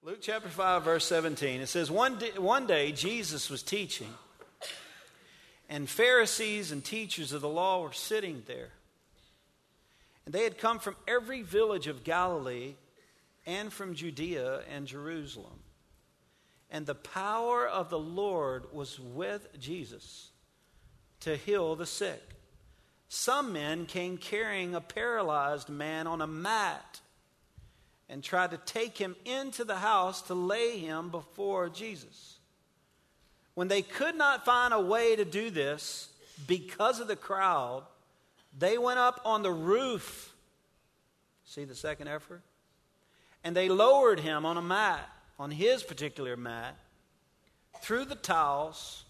Luke chapter 5, verse 17. It says, one day Jesus was teaching, and Pharisees and teachers of the law were sitting there. And they had come from every village of Galilee and from Judea and Jerusalem. And the power of the Lord was with Jesus to heal the sick. Some men came carrying a paralyzed man on a mat and tried to take him into the house to lay him before Jesus. When they could not find a way to do this because of the crowd, they went up on the roof. See the second effort? And they lowered him on a mat, on his particular mat, through the towels,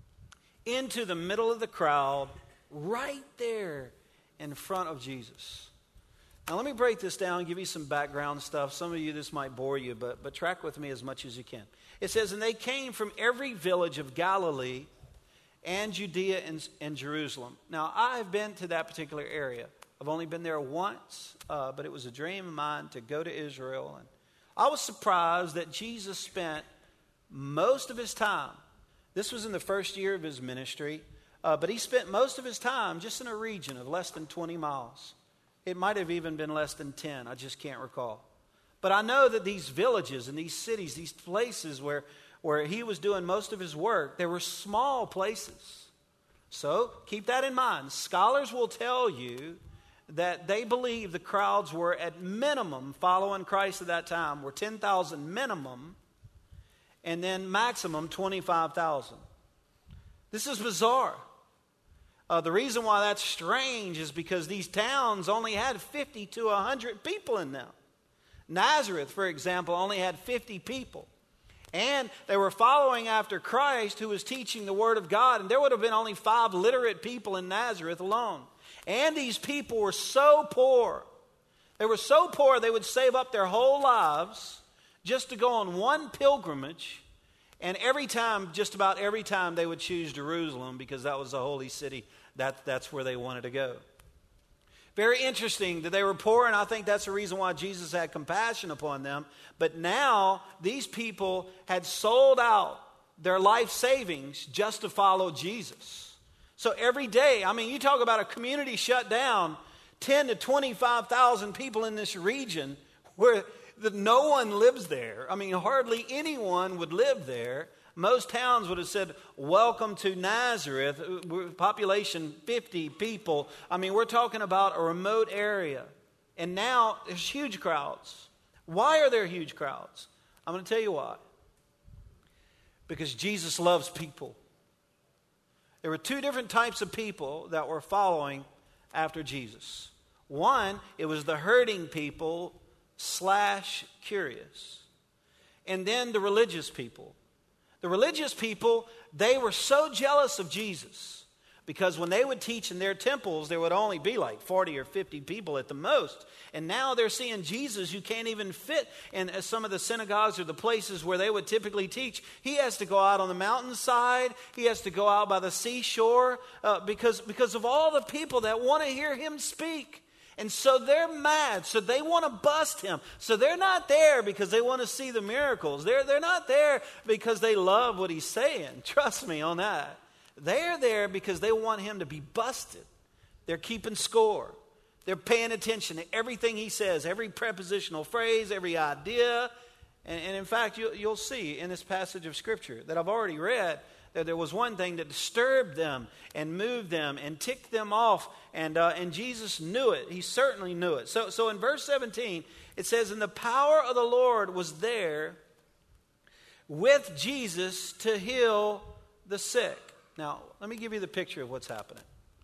into the middle of the crowd, right there in front of Jesus. Now let me break this down and give you some background stuff. Some of you, this might bore you, but track with me as much as you can. It says, and they came from every village of Galilee and Judea and Jerusalem. Now, I've been to that particular area. I've only been there once, but it was a dream of mine to go to Israel. And I was surprised that Jesus spent most of his time, this was in the first year of his ministry, but he spent most of his time just in a region of less than 20 miles. It might have even been less than 10. I just can't recall. But I know that these villages and these cities, these places where he was doing most of his work, they were small places. So keep that in mind. Scholars will tell you that they believe the crowds were at minimum following Christ at that time were 10,000 minimum, and then maximum 25,000. This is bizarre. The reason why that's strange is because these towns only had 50 to 100 people in them. Nazareth, for example, only had 50 people. And they were following after Christ, who was teaching the Word of God. And there would have been only 5 literate people in Nazareth alone. And these people were so poor. They were so poor they would save up their whole lives just to go on one pilgrimage. And just about every time, they would choose Jerusalem because that was the holy city. That's where they wanted to go. Very interesting that they were poor, and I think that's the reason why Jesus had compassion upon them. But now, these people had sold out their life savings just to follow Jesus. So every day, you talk about a community shut down, 10 to 25,000 people in this region where no one lives there. Hardly anyone would live there. Most towns would have said, welcome to Nazareth, population 50 people. We're talking about a remote area. And now there's huge crowds. Why are there huge crowds? I'm going to tell you why. Because Jesus loves people. There were 2 different types of people that were following after Jesus. One, it was the hurting people / curious. And then the religious people. The religious people, they were so jealous of Jesus because when they would teach in their temples, there would only be like 40 or 50 people at the most. And now they're seeing Jesus who can't even fit in some of the synagogues or the places where they would typically teach. He has to go out on the mountainside. He has to go out by the seashore because of all the people that want to hear him speak. And so they're mad. So they want to bust him. So they're not there because they want to see the miracles. They're not there because they love what he's saying. Trust me on that. They're there because they want him to be busted. They're keeping score. They're paying attention to everything he says, every prepositional phrase, every idea. And in fact, you'll see in this passage of Scripture that I've already read that there was one thing that disturbed them and moved them and ticked them off. And Jesus knew it. He certainly knew it. So in verse 17, it says, and the power of the Lord was there with Jesus to heal the sick. Now, let me give you the picture of what's happening.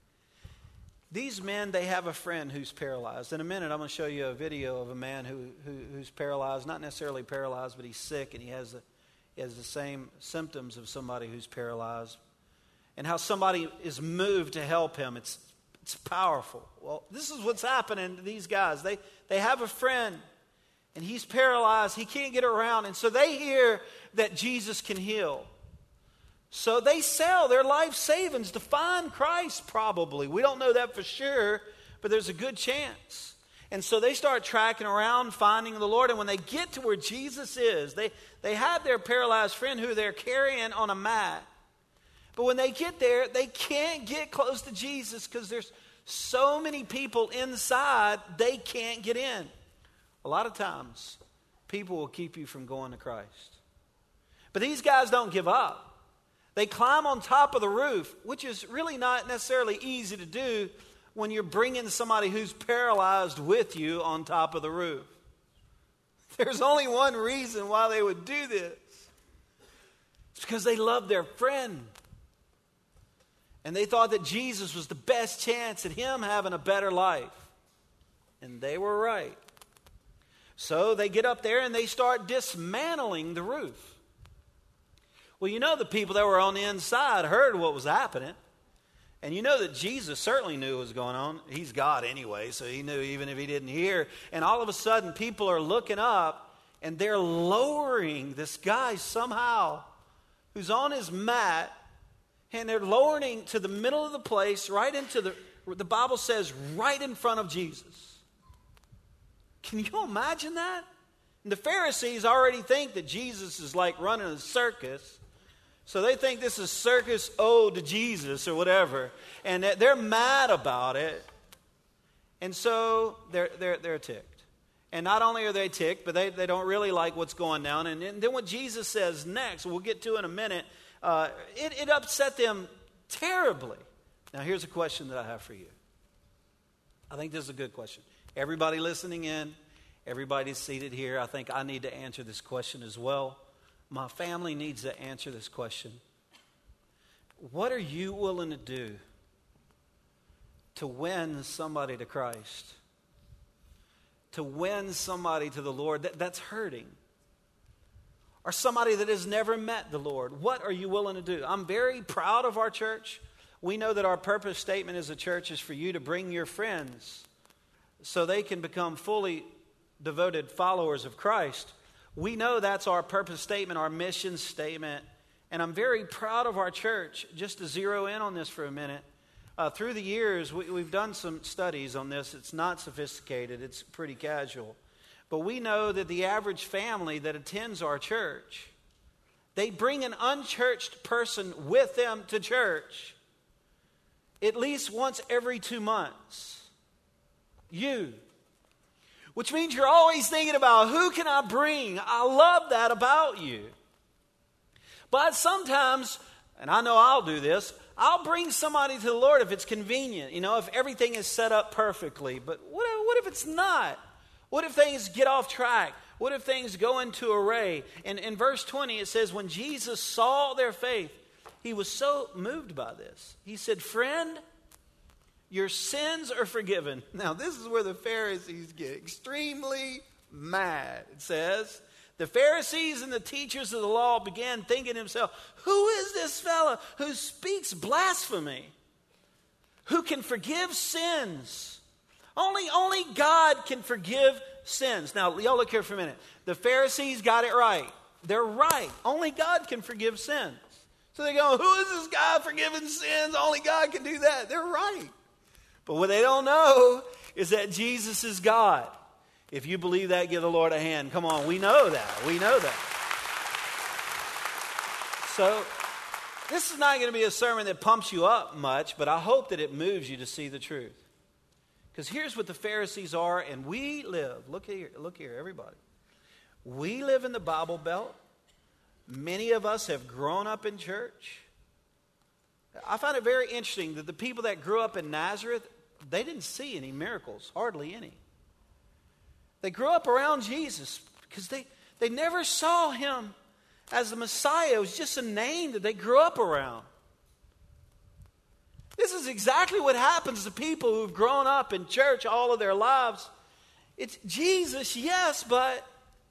These men, they have a friend who's paralyzed. In a minute, I'm going to show you a video of a man who's paralyzed. Not necessarily paralyzed, but he's sick and he has the same symptoms of somebody who's paralyzed. And how somebody is moved to help him. It's powerful. Well, this is what's happening to these guys. They have a friend and he's paralyzed. He can't get around. And so they hear that Jesus can heal. So they sell their life savings to find Christ probably. We don't know that for sure, but there's a good chance. And so they start tracking around, finding the Lord. And when they get to where Jesus is, they have their paralyzed friend who they're carrying on a mat. But when they get there, they can't get close to Jesus because there's so many people inside, they can't get in. A lot of times, people will keep you from going to Christ. But these guys don't give up. They climb on top of the roof, which is really not necessarily easy to do when you're bringing somebody who's paralyzed with you on top of the roof. There's only one reason why they would do this. It's because they love their friend. And they thought that Jesus was the best chance at him having a better life. And they were right. So they get up there and they start dismantling the roof. Well, you know, the people that were on the inside heard what was happening. And you know that Jesus certainly knew what was going on. He's God anyway, so he knew even if he didn't hear. And all of a sudden, people are looking up and they're lowering this guy somehow who's on his mat. And they're lowering to the middle of the place, right into the Bible says, right in front of Jesus. Can you imagine that? And the Pharisees already think that Jesus is like running a circus. So they think this is circus ode to Jesus or whatever. And they're mad about it. And so they're ticked. And not only are they ticked, but they don't really like what's going down. And then what Jesus says next, we'll get to in a minute, it upset them terribly. Now, here's a question that I have for you. I think this is a good question. Everybody listening in, everybody seated here, I think I need to answer this question as well. My family needs to answer this question. What are you willing to do to win somebody to Christ? To win somebody to the Lord that's hurting? Or somebody that has never met the Lord? What are you willing to do? I'm very proud of our church. We know that our purpose statement as a church is for you to bring your friends so they can become fully devoted followers of Christ. We know that's our purpose statement, our mission statement. And I'm very proud of our church. Just to zero in on this for a minute. Through the years, we've done some studies on this. It's not sophisticated. It's pretty casual. But we know that the average family that attends our church, they bring an unchurched person with them to church at least once every 2 months. You. Which means you're always thinking about, who can I bring? I love that about you. But sometimes, and I know I'll do this, I'll bring somebody to the Lord if it's convenient. You know, if everything is set up perfectly. But what if it's not? What if things get off track? What if things go into array? And in verse 20 it says, when Jesus saw their faith, he was so moved by this. He said, friend, your sins are forgiven. Now this is where the Pharisees get extremely mad. It says, the Pharisees and the teachers of the law began thinking to themselves, who is this fellow who speaks blasphemy? Who can forgive sins? Only God can forgive sins. Now, y'all look here for a minute. The Pharisees got it right. They're right. Only God can forgive sins. So they go, who is this guy forgiving sins? Only God can do that. They're right. But what they don't know is that Jesus is God. If you believe that, give the Lord a hand. Come on, we know that. We know that. So, this is not going to be a sermon that pumps you up much, but I hope that it moves you to see the truth. Because here's what the Pharisees are, and we live. Look here, everybody. We live in the Bible Belt. Many of us have grown up in church. I find it very interesting that the people that grew up in Nazareth, they didn't see any miracles, hardly any. They grew up around Jesus because they never saw him as the Messiah. It was just a name that they grew up around. This is exactly what happens to people who've grown up in church all of their lives. It's Jesus, yes, but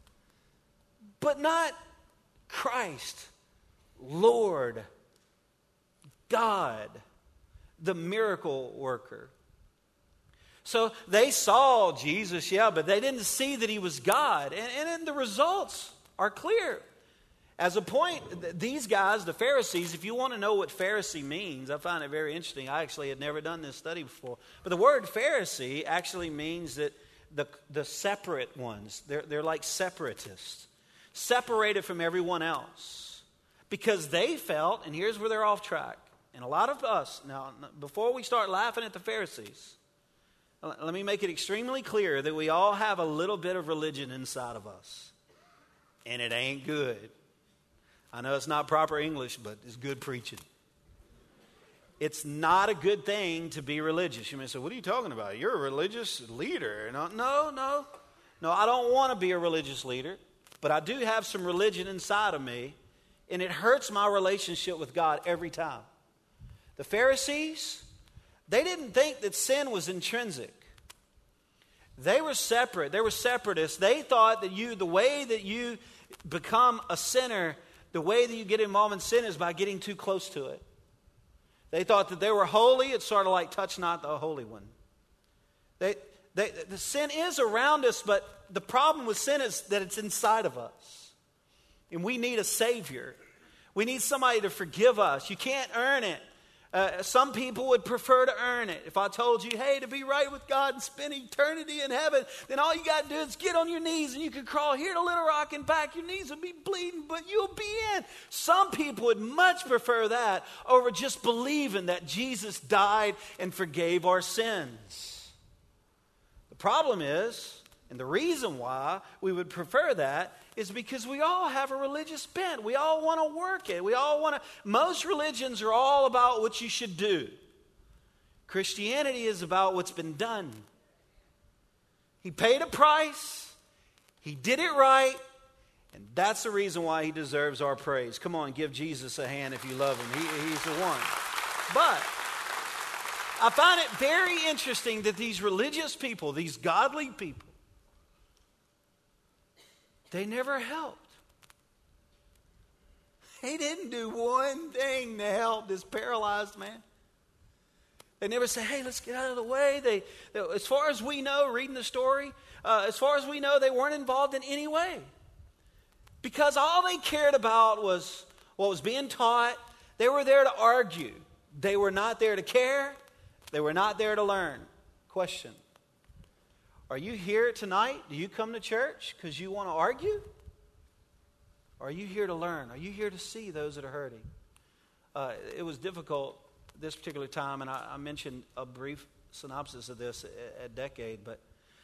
not Christ, Lord, God, the miracle worker. So they saw Jesus, yeah, but they didn't see that he was God. And the results are clear. As a point, these guys, the Pharisees, if you want to know what Pharisee means, I find it very interesting. I actually had never done this study before. But the word Pharisee actually means that the separate ones. They're like separatists, separated from everyone else. Because they felt, and here's where they're off track, and a lot of us, now before we start laughing at the Pharisees, let me make it extremely clear that we all have a little bit of religion inside of us. And it ain't good. I know it's not proper English, but it's good preaching. It's not a good thing to be religious. You may say, what are you talking about? You're a religious leader. No, I don't want to be a religious leader, but I do have some religion inside of me, and it hurts my relationship with God every time. The Pharisees, they didn't think that sin was intrinsic. They were separate. They were separatists. They thought that the way that you become a sinner, the way that you get involved in sin is by getting too close to it. They thought that they were holy. It's sort of like touch not the Holy One. The sin is around us, but the problem with sin is that it's inside of us. And we need a Savior. We need somebody to forgive us. You can't earn it. Some people would prefer to earn it. If I told you, hey, to be right with God and spend eternity in heaven, then all you got to do is get on your knees and you can crawl here to Little Rock and back. Your knees will be bleeding, but you'll be in. Some people would much prefer that over just believing that Jesus died and forgave our sins. The problem is, and the reason why we would prefer that is because we all have a religious bent. We all want to work it. Most religions are all about what you should do. Christianity is about what's been done. He paid a price. He did it right. And that's the reason why he deserves our praise. Come on, give Jesus a hand if you love him. He's the one. But I find it very interesting that these religious people, these godly people, they never helped. They didn't do one thing to help this paralyzed man. They never say, hey, let's get out of the way. As far as we know, reading the story, as far as we know, they weren't involved in any way. Because all they cared about was what was being taught. They were there to argue. They were not there to care. They were not there to learn. Question. Are you here tonight? Do you come to church because you want to argue? Or are you here to learn? Are you here to see those that are hurting? It was difficult this particular time, and I mentioned a brief synopsis of this at Decade, but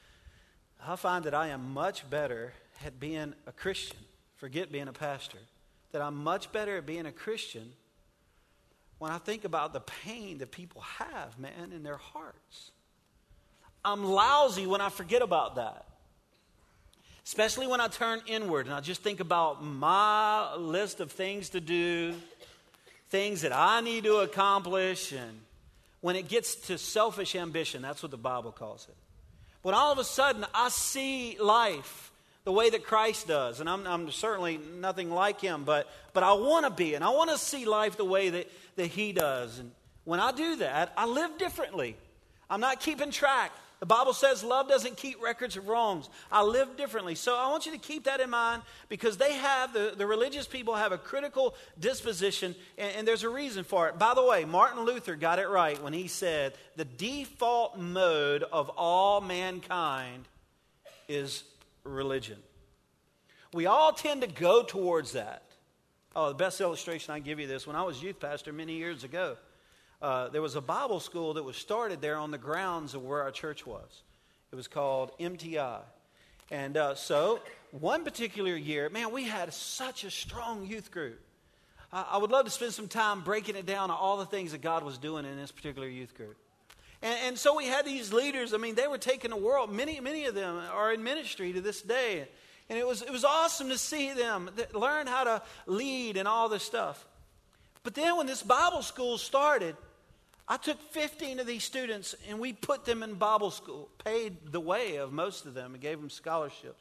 I find that I am much better at being a Christian. Forget being a pastor. That I'm much better at being a Christian when I think about the pain that people have, man, in their hearts. I'm lousy when I forget about that. Especially when I turn inward and I just think about my list of things to do, things that I need to accomplish, and when it gets to selfish ambition, that's what the Bible calls it. When all of a sudden I see life the way that Christ does, and I'm certainly nothing like him, but I want to be, and I want to see life the way that he does. And when I do that, I live differently. I'm not keeping track. The Bible says love doesn't keep records of wrongs. I live differently. So I want you to keep that in mind, because they have, the religious people have a critical disposition, and there's a reason for it. By the way, Martin Luther got it right when he said the default mode of all mankind is religion. We all tend to go towards that. Oh, the best illustration I can give you this, when I was youth pastor many years ago, there was a Bible school that was started there on the grounds of where our church was. It was called MTI. And so one particular year, man, we had such a strong youth group. I would love to spend some time breaking it down to all the things that God was doing in this particular youth group. And so we had these leaders. I mean, they were taking the world. Many of them are in ministry to this day. And it was awesome to see them learn how to lead and all this stuff. But then when this Bible school started, I took 15 of these students and we put them in Bible school, paid the way of most of them and gave them scholarships.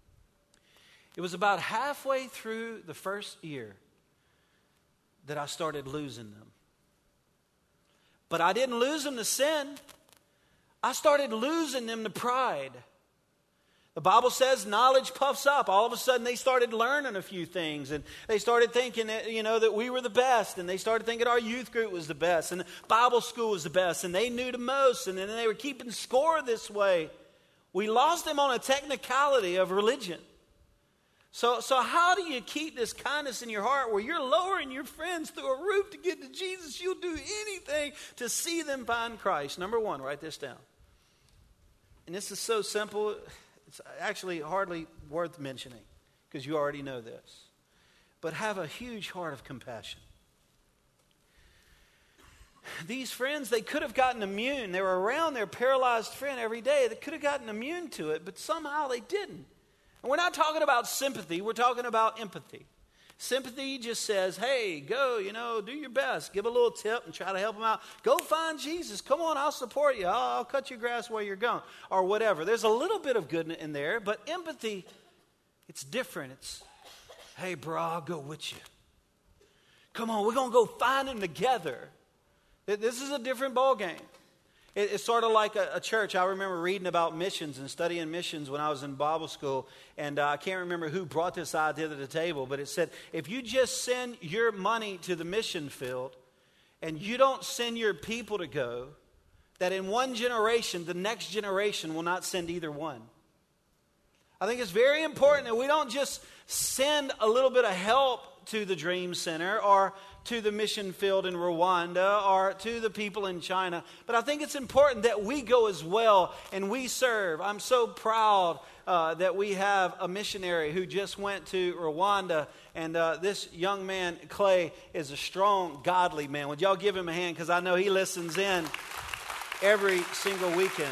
It was about halfway through the first year that I started losing them. But I didn't lose them to sin. I started losing them to pride. The Bible says knowledge puffs up. All of a sudden they started learning a few things, and they started thinking that, that we were the best, and they started thinking our youth group was the best, and the Bible school was the best, and they knew the most, and then they were keeping score this way. We lost them on a technicality of religion. So how do you keep this kindness in your heart where you're lowering your friends through a roof to get to Jesus? You'll do anything to see them find Christ. Number one, write this down. And this is so simple, it's actually hardly worth mentioning because you already know this. But have a huge heart of compassion. These friends, they could have gotten immune. They were around their paralyzed friend every day. They could have gotten immune to it, but somehow they didn't. And we're not talking about sympathy. We're talking about empathy. Sympathy just says, hey, go, do your best. Give a little tip and try to help them out. Go find Jesus. Come on, I'll support you. I'll cut your grass where you're going. Or whatever. There's a little bit of good in there, but empathy, it's different. It's, hey, bro, I'll go with you. Come on, we're going to go find him together. This is a different ball game. It's sort of like a church. I remember reading about missions and studying missions when I was in Bible school. And I can't remember who brought this idea to the table. But it said, if you just send your money to the mission field and you don't send your people to go, that in one generation, the next generation will not send either one. I think it's very important that we don't just send a little bit of help to the Dream Center or to the mission field in Rwanda or to the people in China. But I think it's important that we go as well and we serve. I'm so proud that we have a missionary who just went to Rwanda. And this young man, Clay, is a strong, godly man. Would y'all give him a hand? Because I know he listens in every single weekend.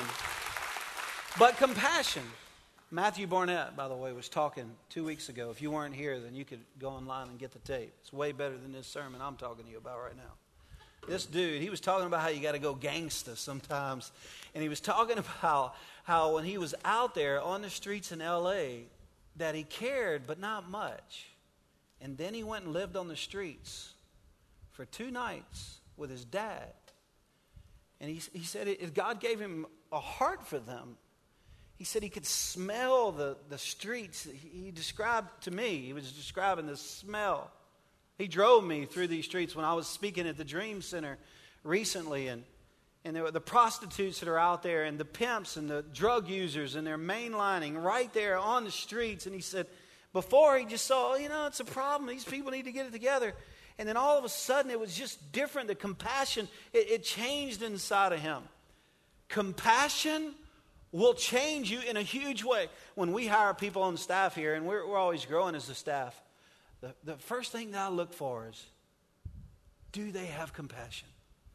But compassion. Matthew Barnett, by the way, was talking 2 weeks ago. If you weren't here, then you could go online and get the tape. It's way better than this sermon I'm talking to you about right now. This dude, he was talking about how you got to go gangsta sometimes. And he was talking about how when he was out there on the streets in L.A., that he cared, but not much. And then he went and lived on the streets for 2 nights with his dad. And he said God gave him a heart for them. He said he could smell the streets. He described to me, he was describing the smell. He drove me through these streets when I was speaking at the Dream Center recently. And there were the prostitutes that are out there and the pimps and the drug users and they're mainlining right there on the streets. And he said before he just saw, it's a problem. These people need to get it together. And then all of a sudden it was just different. The compassion, it changed inside of him. Compassion will change you in a huge way. When we hire people on staff here, and we're always growing as a staff, the first thing that I look for is, do they have compassion?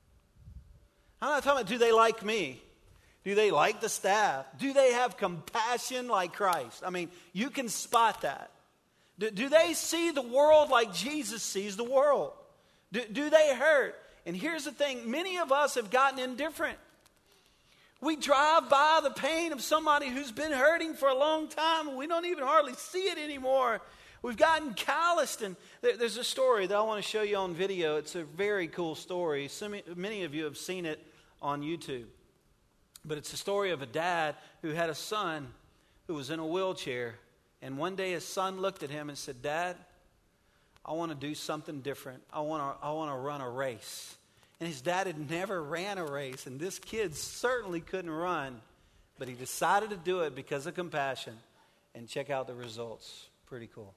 I'm not talking about do they like me? Do they like the staff? Do they have compassion like Christ? I mean, you can spot that. Do they see the world like Jesus sees the world? Do they hurt? And here's the thing, many of us have gotten indifferent. We drive by the pain of somebody who's been hurting for a long time, and we don't even hardly see it anymore. We've gotten calloused. And there's a story that I want to show you on video. It's a very cool story. Many of you have seen it on YouTube. But it's a story of a dad who had a son who was in a wheelchair. And one day his son looked at him and said, Dad, I want to do something different. I want to run a race. And his dad had never ran a race, and this kid certainly couldn't run, but he decided to do it because of compassion. And check out the results. Pretty cool.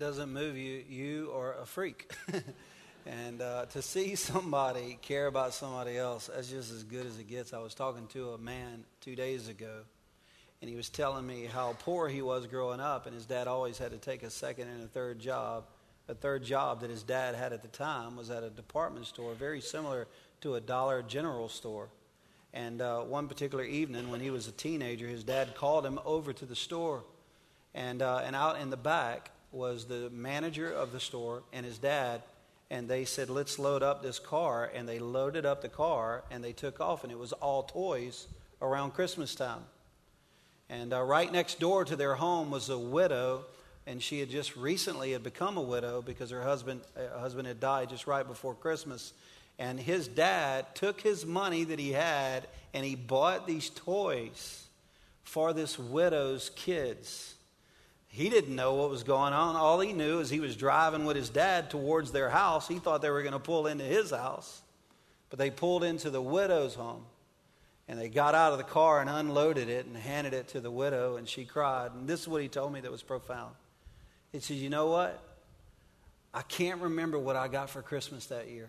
doesn't move you, you are a freak. And to see somebody care about somebody else, that's just as good as it gets. I was talking to a man 2 days ago, and he was telling me how poor he was growing up, and his dad always had to take a second and a third job. A third job that his dad had at the time was at a department store, very similar to a Dollar General store. And one particular evening when he was a teenager, his dad called him over to the store. And out in the back was the manager of the store and his dad. And they said, let's load up this car. And they loaded up the car and they took off. And it was all toys around Christmas time. And right next door to their home was a widow. And she had just recently had become a widow because her husband had died just right before Christmas. And his dad took his money that he had and he bought these toys for this widow's kids. He didn't know what was going on. All he knew is he was driving with his dad towards their house. He thought they were going to pull into his house. But they pulled into the widow's home. And they got out of the car and unloaded it and handed it to the widow. And she cried. And this is what he told me that was profound. He said, you know what? I can't remember what I got for Christmas that year.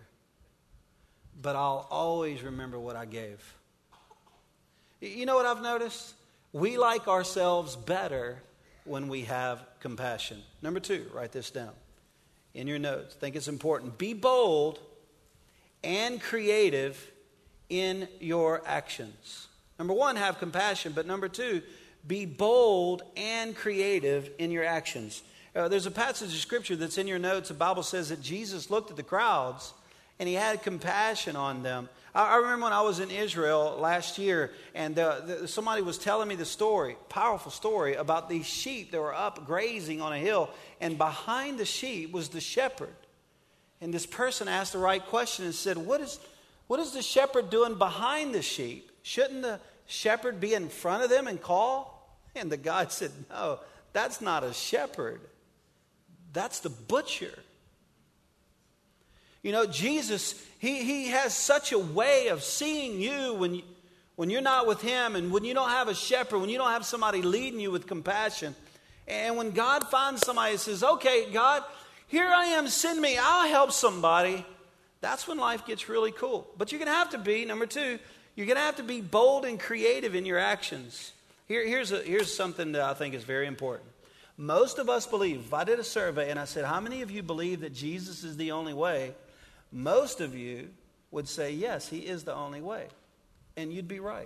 But I'll always remember what I gave. You know what I've noticed? We like ourselves better when we have compassion. Number 2, write this down in your notes. I think it's important. Be bold and creative in your actions. Number 1, have compassion. But number 2, be bold and creative in your actions. There's a passage of Scripture that's in your notes. The Bible says that Jesus looked at the crowds and he had compassion on them. I remember when I was in Israel last year, and somebody was telling me the story, powerful story, about these sheep that were up grazing on a hill, and behind the sheep was the shepherd. And this person asked the right question and said, what is the shepherd doing behind the sheep? Shouldn't the shepherd be in front of them and call? And the guy said, no, that's not a shepherd. That's the butcher. You know, Jesus, he has such a way of seeing you when you're not with him, and when you don't have a shepherd, when you don't have somebody leading you with compassion. And when God finds somebody that says, okay, God, here I am, send me, I'll help somebody. That's when life gets really cool. But you're going to have to be, number 2, you're going to have to be bold and creative in your actions. Here's something that I think is very important. Most of us believe, if I did a survey and I said, how many of you believe that Jesus is the only way? Most of you would say, yes, he is the only way. And you'd be right.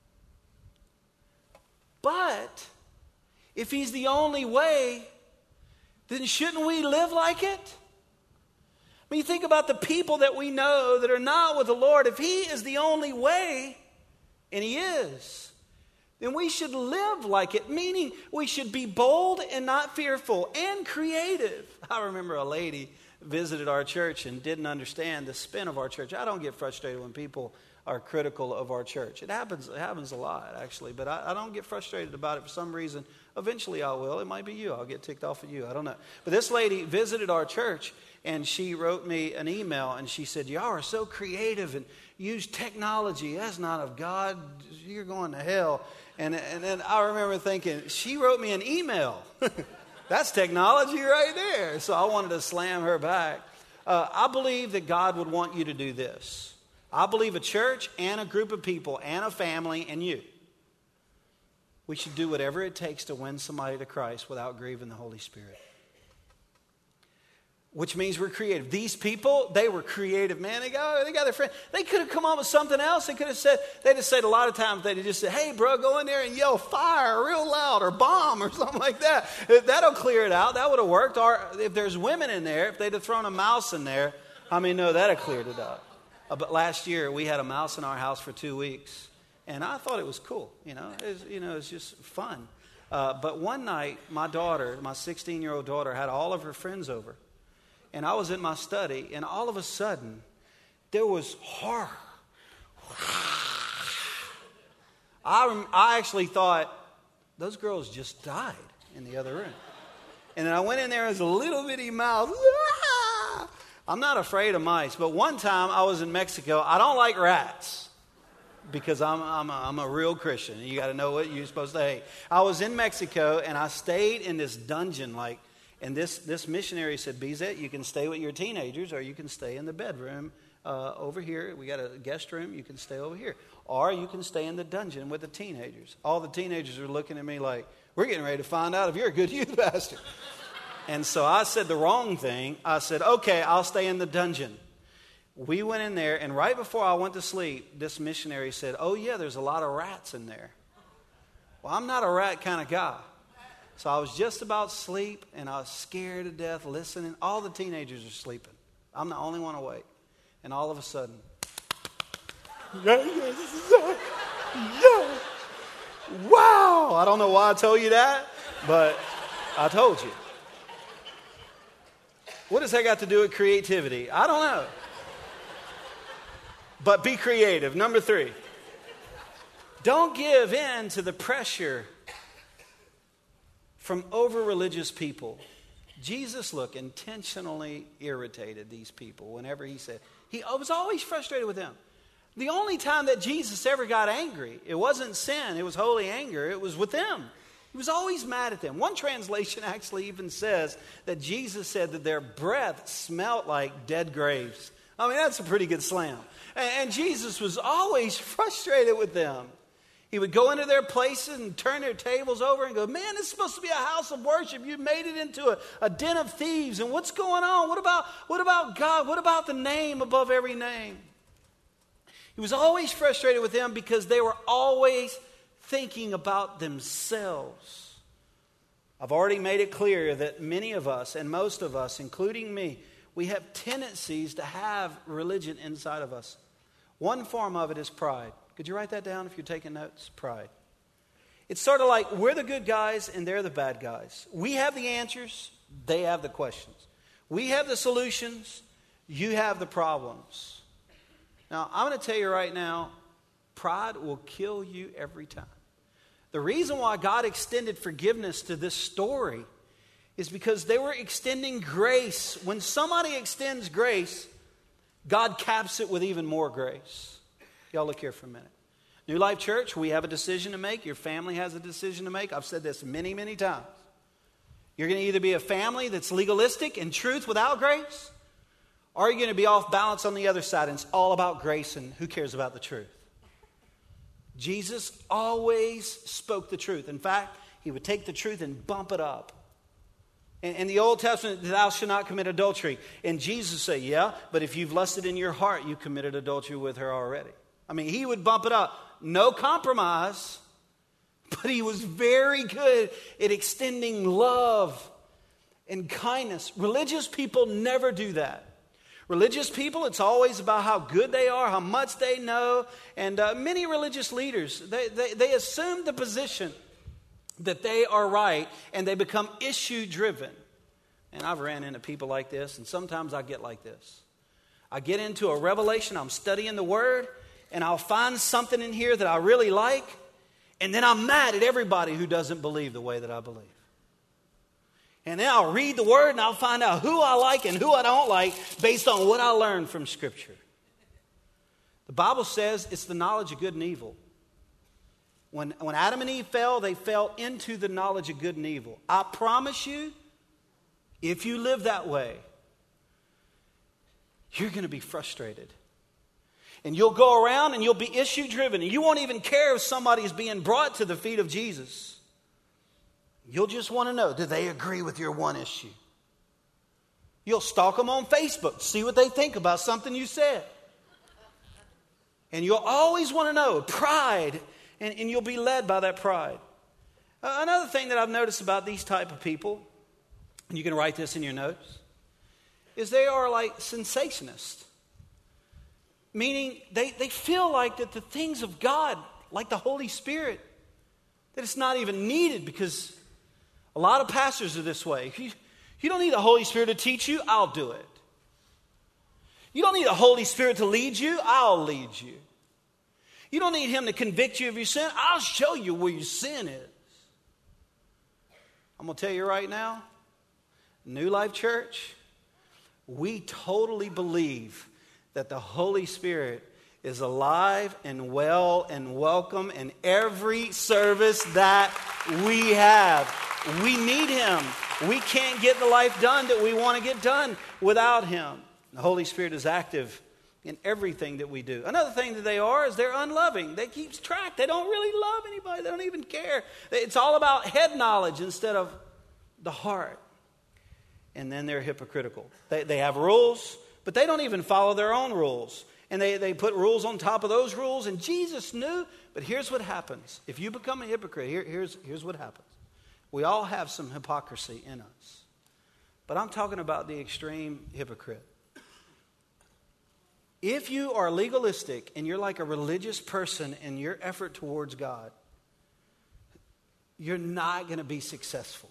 But if he's the only way, then shouldn't we live like it? I mean, you think about the people that we know that are not with the Lord. If he is the only way, and he is, then we should live like it, meaning we should be bold and not fearful and creative. I remember a lady visited our church and didn't understand the spin of our church. I don't get frustrated when people are critical of our church. It happens a lot, actually, but I don't get frustrated about it for some reason. Eventually I will. It might be you. I'll get ticked off at you. I don't know. But this lady visited our church, and she wrote me an email, and she said, y'all are so creative and use technology. That's not of God. You're going to hell. And then I remember thinking, she wrote me an email. That's technology right there. So I wanted to slam her back. I believe that God would want you to do this. I believe a church and a group of people and a family and you, we should do whatever it takes to win somebody to Christ without grieving the Holy Spirit. Which means we're creative. These people, they were creative, man. They got their friend. They could have come up with something else. They'd have said a lot of times, they'd just say, hey, bro, go in there and yell fire real loud or bomb or something like that. That'll clear it out. That would have worked. Or if there's women in there, if they'd have thrown a mouse in there, that'd have cleared it out. But last year, we had a mouse in our house for 2 weeks. And I thought it was cool. It's just fun. But one night, my daughter, my 16-year-old daughter, had all of her friends over. And I was in my study, and all of a sudden, there was horror. I actually thought, those girls just died in the other room. And then I went in there as a little bitty mouse. I'm not afraid of mice, but one time I was in Mexico. I don't like rats because I'm a real Christian. You got to know what you're supposed to hate. I was in Mexico, and I stayed in this dungeon, And this missionary said, Bizet, you can stay with your teenagers, or you can stay in the bedroom over here. We got a guest room. You can stay over here. Or you can stay in the dungeon with the teenagers. All the teenagers are looking at me like, we're getting ready to find out if you're a good youth pastor. And so I said the wrong thing. I said, okay, I'll stay in the dungeon. We went in there, and right before I went to sleep, this missionary said, oh, yeah, there's a lot of rats in there. Well, I'm not a rat kind of guy. So I was just about to sleep, and I was scared to death listening. All the teenagers are sleeping. I'm the only one awake. And all of a sudden, wow! I don't know why I told you that, but I told you. What does that got to do with creativity? I don't know. But be creative. Number 3. Don't give in to the pressure from over-religious people. Jesus, intentionally irritated these people whenever he said, he was always frustrated with them. The only time that Jesus ever got angry, it wasn't sin, it was holy anger, it was with them. He was always mad at them. One translation actually even says that Jesus said that their breath smelled like dead graves. I mean, that's a pretty good slam. And Jesus was always frustrated with them. He would go into their places and turn their tables over and go, man, it's supposed to be a house of worship. You made it into a den of thieves. And what's going on? What about God? What about the name above every name? He was always frustrated with them because they were always thinking about themselves. I've already made it clear that many of us, and most of us, including me, we have tendencies to have religion inside of us. One form of it is pride. Could you write that down if you're taking notes? Pride. It's sort of like we're the good guys and they're the bad guys. We have the answers, they have the questions. We have the solutions, you have the problems. Now, I'm going to tell you right now, pride will kill you every time. The reason why God extended forgiveness to this story is because they were extending grace. When somebody extends grace, God caps it with even more grace. Y'all look here for a minute. New Life Church, we have a decision to make. Your family has a decision to make. I've said this many, many times. You're going to either be a family that's legalistic and truth without grace, or you're going to be off balance on the other side, and it's all about grace and who cares about the truth. Jesus always spoke the truth. In fact, he would take the truth and bump it up. In the Old Testament, thou shalt not commit adultery. And Jesus said, yeah, but if you've lusted in your heart, you committed adultery with her already. I mean, he would bump it up. No compromise, but he was very good at extending love and kindness. Religious people never do that. Religious people, it's always about how good they are, how much they know. And many religious leaders, they assume the position that they are right, and they become issue-driven. And I've ran into people like this, and sometimes I get like this. I get into a revelation, I'm studying the Word, and I'll find something in here that I really like, and then I'm mad at everybody who doesn't believe the way that I believe. And then I'll read the Word, and I'll find out who I like and who I don't like based on what I learned from Scripture. The Bible says it's the knowledge of good and evil. When Adam and Eve fell, they fell into the knowledge of good and evil. I promise you, if you live that way, you're going to be frustrated. And you'll go around and you'll be issue-driven. And you won't even care if somebody is being brought to the feet of Jesus. You'll just want to know, do they agree with your one issue? You'll stalk them on Facebook, see what they think about something you said. And you'll always want to know, pride. And you'll be led by that pride. Another thing that I've noticed about these type of people, and you can write this in your notes, is they are like sensationists. Meaning they feel like that the things of God, like the Holy Spirit, that it's not even needed, because a lot of pastors are this way. You don't need the Holy Spirit to teach you, I'll do it. You don't need the Holy Spirit to lead you, I'll lead you. You don't need him to convict you of your sin. I'll show you where your sin is. I'm going to tell you right now, New Life Church, we totally believe that the Holy Spirit is alive and well and welcome in every service that we have. We need him. We can't get the life done that we want to get done without him. The Holy Spirit is active in everything that we do. Another thing that they are is they're unloving. They keep track. They don't really love anybody. They don't even care. It's all about head knowledge instead of the heart. And then they're hypocritical. They have rules, but they don't even follow their own rules. And they put rules on top of those rules. And Jesus knew. But here's what happens. If you become a hypocrite, here's what happens. We all have some hypocrisy in us. But I'm talking about the extreme hypocrite. If you are legalistic and you're like a religious person in your effort towards God, you're not going to be successful.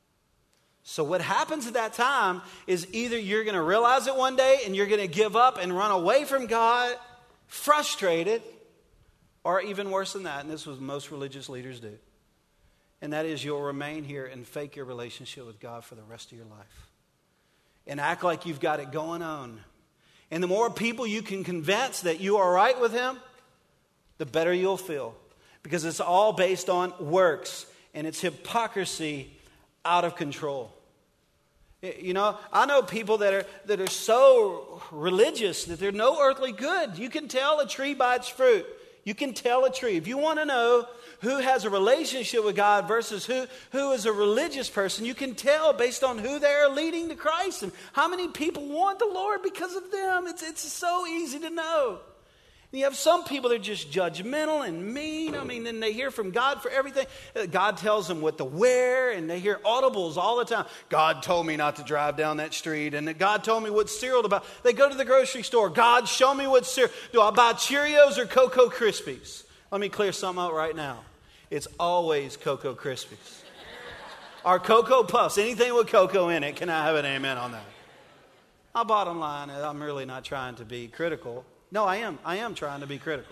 So what happens at that time is either you're going to realize it one day and you're going to give up and run away from God, frustrated, or even worse than that, and this is what most religious leaders do, and that is you'll remain here and fake your relationship with God for the rest of your life and act like you've got it going on. And the more people you can convince that you are right with him, the better you'll feel. Because it's all based on works. And it's hypocrisy out of control. You know, I know people that are so religious that they're no earthly good. You can tell a tree by its fruit. You can tell a tree. If you want to know who has a relationship with God versus who is a religious person, you can tell based on who they're leading to Christ and how many people want the Lord because of them. It's so easy to know. And you have some people that are just judgmental and mean. I mean, then they hear from God for everything. God tells them what to wear, and they hear audibles all the time. God told me not to drive down that street, and God told me what cereal to buy. They go to the grocery store. God, show me what cereal. Do I buy Cheerios or Cocoa Krispies? Let me clear something out right now. It's always Cocoa Krispies. Or Cocoa Puffs. Anything with cocoa in it. Can I have an amen on that? My bottom line is I'm really not trying to be critical. No, I am trying to be critical.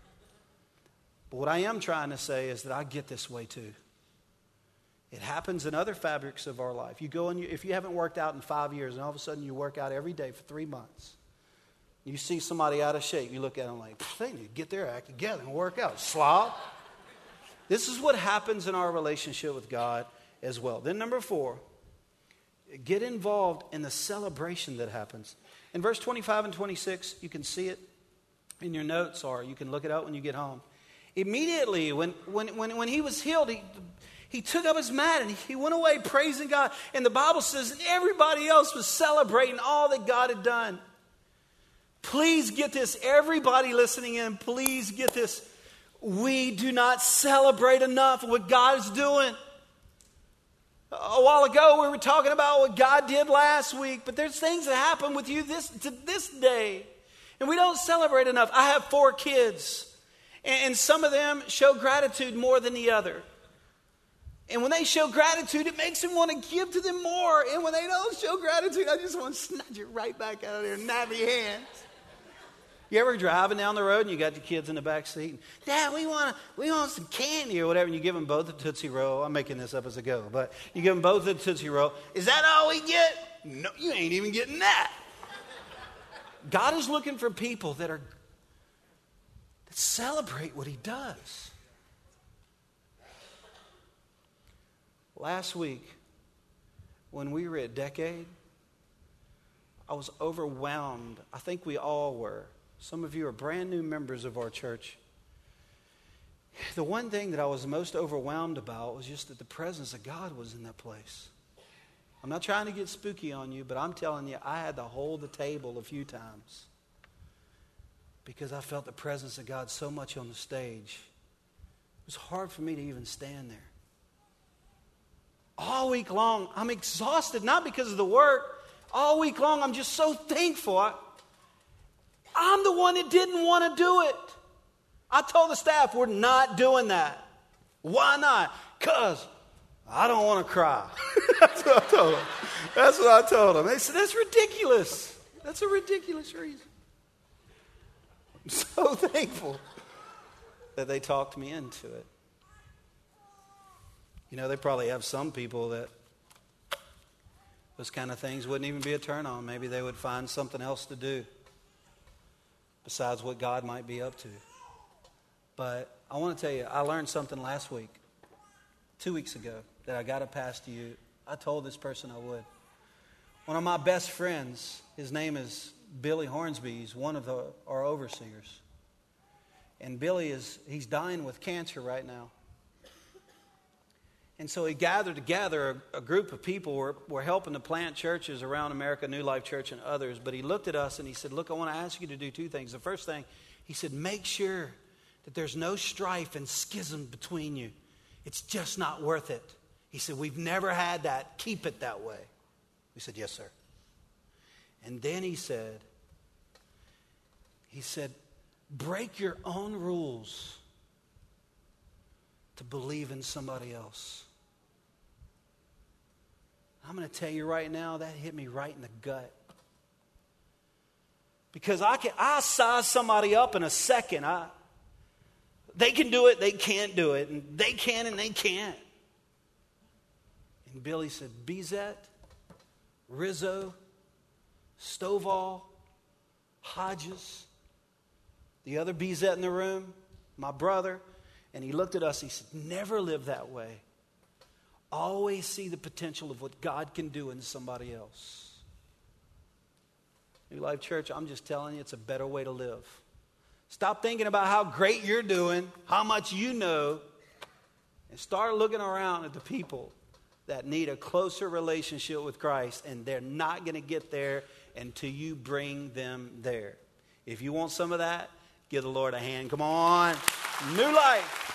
But what I am trying to say is that I get this way too. It happens in other fabrics of our life. You go and if you haven't worked out in 5 years and all of a sudden you work out every day for 3 months. You see somebody out of shape. You look at them like, they need to get their act together and work out. Slob. This is what happens in our relationship with God as well. Then number 4, get involved in the celebration that happens. In verse 25 and 26, you can see it in your notes, or you can look it up when you get home. Immediately, when he was healed, he took up his mat and he went away praising God. And the Bible says everybody else was celebrating all that God had done. Please get this. Everybody listening in, please get this. We do not celebrate enough what God is doing. A while ago, we were talking about what God did last week, but there's things that happen with you to this day, and we don't celebrate enough. I have 4 kids, and some of them show gratitude more than the other. And when they show gratitude, it makes them want to give to them more. And when they don't show gratitude, I just want to snatch it right back out of their nappy hands. You ever driving down the road and you got your kids in the back seat? And, Dad, we want some candy or whatever. And you give them both a Tootsie Roll. I'm making this up as I go. But you give them both a Tootsie Roll. Is that all we get? No, you ain't even getting that. God is looking for people that celebrate what he does. Last week, when we were at Decade, I was overwhelmed. I think we all were. Some of you are brand new members of our church. The one thing that I was most overwhelmed about was just that the presence of God was in that place. I'm not trying to get spooky on you, but I'm telling you, I had to hold the table a few times because I felt the presence of God so much on the stage. It was hard for me to even stand there. All week long, I'm exhausted, not because of the work. All week long, I'm just so thankful. I'm the one that didn't want to do it. I told the staff, we're not doing that. Why not? Because I don't want to cry. That's what I told them. They said, that's ridiculous. That's a ridiculous reason. I'm so thankful that they talked me into it. You know, they probably have some people that those kind of things wouldn't even be a turn on. Maybe they would find something else to do besides what God might be up to. But I want to tell you, I learned something last week. 2 weeks ago that I got to pass to you. I told this person I would. One of my best friends, his name is Billy Hornsby. He's one of our overseers. And Billy he's dying with cancer right now. And so he gathered together a group of people. We're helping to plant churches around America, New Life Church and others. But he looked at us and he said, look, I want to ask you to do two things. The first thing, he said, make sure that there's no strife and schism between you. It's just not worth it. He said, we've never had that. Keep it that way. We said, yes, sir. And then he said, break your own rules to believe in somebody else. I'm going to tell you right now, that hit me right in the gut. Because I size somebody up in a second. They can do it, they can't do it. And they can and they can't. And Billy said, Bezet, Rizzo, Stovall, Hodges, the other Bezet in the room, my brother. And he looked at us, he said, never live that way. Always see the potential of what God can do in somebody else. New Life Church, I'm just telling you, it's a better way to live. Stop thinking about how great you're doing, how much you know, and start looking around at the people that need a closer relationship with Christ, and they're not going to get there until you bring them there. If you want some of that, give the Lord a hand. Come on. New Life.